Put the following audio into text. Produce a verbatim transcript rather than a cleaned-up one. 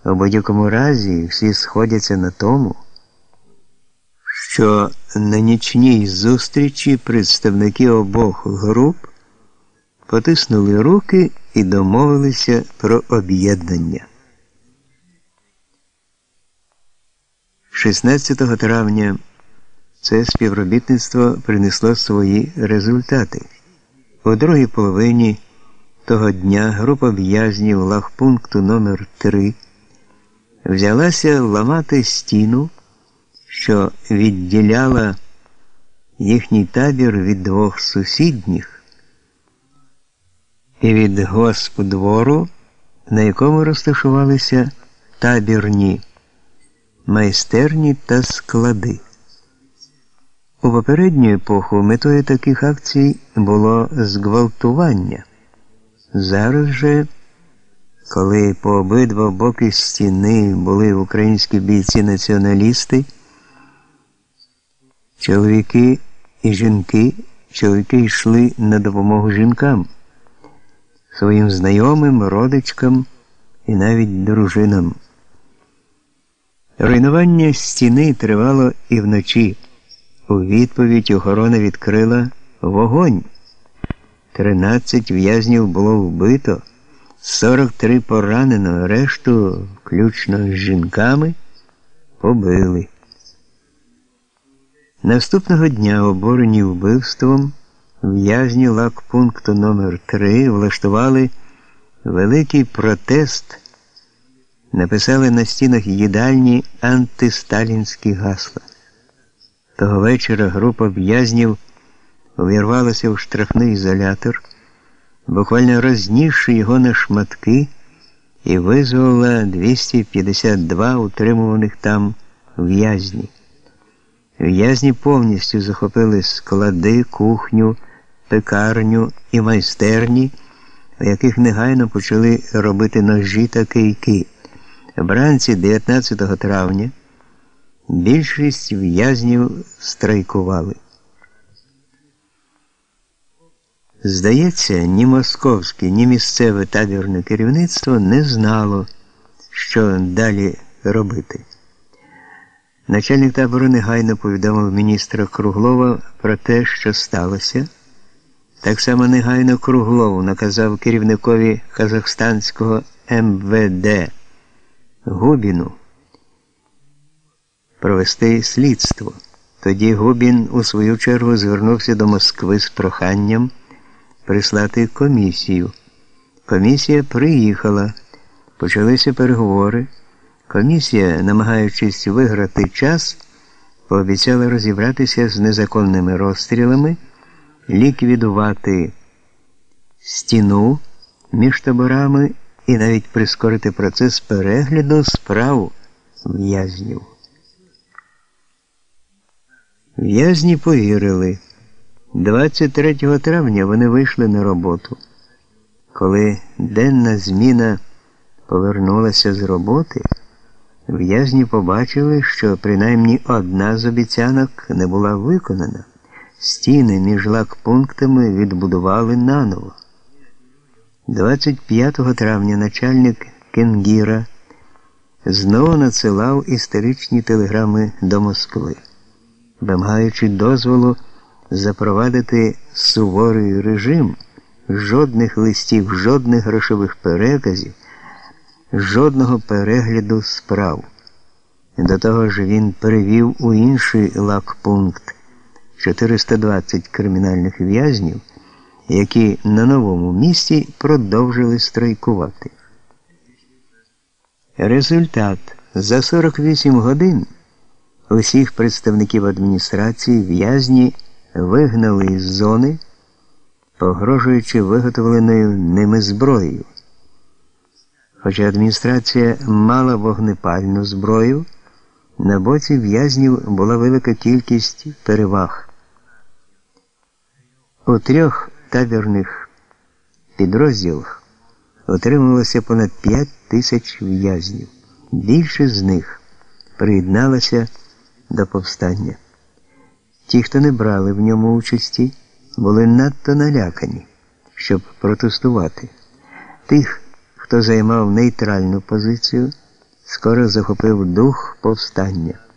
У будь-якому разі всі сходяться на тому, що на нічній зустрічі представники обох груп потиснули руки і домовилися про об'єднання. шістнадцятого травня це співробітництво принесло свої результати. У другій половині того дня група в'язнів лагпункту номер три взялася ламати стіну, що відділяла їхній табір від двох сусідніх і від госпдвору, на якому розташувалися табірні майстерні та склади. У попередню епоху метою таких акцій було зґвалтування. Зараз же, коли по обидва боки стіни були українські бійці-націоналісти, чоловіки і жінки, чоловіки йшли на допомогу жінкам, своїм знайомим, родичкам і навіть дружинам. Руйнування стіни тривало і вночі. У відповідь охорона відкрила вогонь. тринадцять в'язнів було вбито, сорок три поранено, решту, включно з жінками, побили. Наступного дня, обурені вбивством, в'язні лагпункту номер три влаштували великий протест, написали на стінах їдальні антисталінські гасла. Того вечора група в'язнів увірвалася в штрафний ізолятор, буквально рознісши його на шматки, і визволила двісті п'ятдесят два утримуваних там в'язні. В'язні повністю захопили склади, кухню, пекарню і майстерні, у яких негайно почали робити ножі та кийки. Вранці дев'ятнадцятого травня більшість в'язнів страйкували. Здається, ні московське, ні місцеве табірне керівництво не знало, що далі робити. Начальник табору негайно повідомив міністра Круглова про те, що сталося. Так само негайно Круглов наказав керівникові казахстанського ем ве де Губіну провести слідство. Тоді Губін у свою чергу звернувся до Москви з проханням прислати комісію. Комісія приїхала, почалися переговори. Комісія, намагаючись виграти час, пообіцяла розібратися з незаконними розстрілами, ліквідувати стіну між таборами і навіть прискорити процес перегляду справ в'язнів. В'язні повірили. двадцять третього травня вони вийшли на роботу. Коли денна зміна повернулася з роботи, в'язні побачили, що принаймні одна з обіцянок не була виконана. Стіни між лагпунктами відбудували наново. двадцять п'ятого травня начальник Кенгіра знову надсилав історичні телеграми до Москви, вимагаючи дозволу запровадити суворий режим, жодних листів, жодних грошових переказів, жодного перегляду справ. До того ж він перевів у інший лагпункт чотириста двадцять кримінальних в'язнів, які на новому місці продовжили страйкувати. Результат. За сорок вісім годин усіх представників адміністрації в'язні вигнали із зони, погрожуючи виготовленою ними зброєю. Хоча адміністрація мала вогнепальну зброю, на боці в'язнів була велика кількість переваг. У трьох табірних підрозділах отримувалося понад п'ять тисяч в'язнів. Більшість з них приєдналася до повстання. Ті, хто не брали в ньому участі, були надто налякані, щоб протестувати. Тих, хто займав нейтральну позицію, скоро захопив дух повстання.